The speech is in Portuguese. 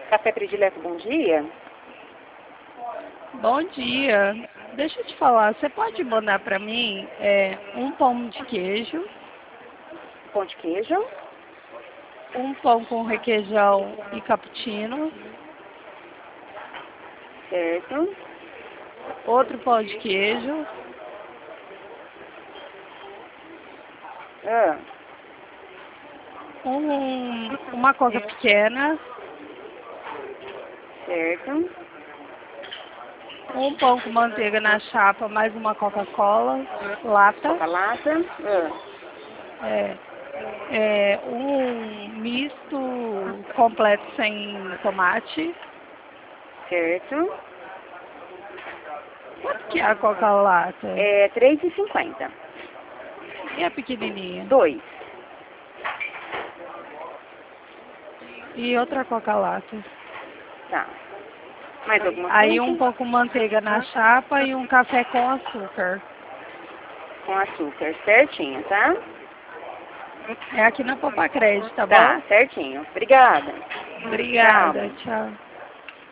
Café Predileto, bom dia. Bom dia. Deixa eu te falar, você pode mandar para mim um pão de queijo, Pão de queijo. um pão com requeijão e cappuccino, Certo. outro pão de queijo, Ah, uma coca pequena, certo. um pão com manteiga na chapa, mais uma Coca-Cola, lata, Coca-lata. um misto completo sem tomate. Certo. Quanto que é a Coca-lata? É R$3,50. E a pequenininha? 2. E outra Coca-lata? Tá. Mais alguma Aí coisa? um pouco manteiga na chapa e um café com açúcar. Com açúcar. Certinho, tá? É aqui na Popa Crédito, tá Tá, bom? certinho. Obrigada. Obrigada, Tchau. tchau.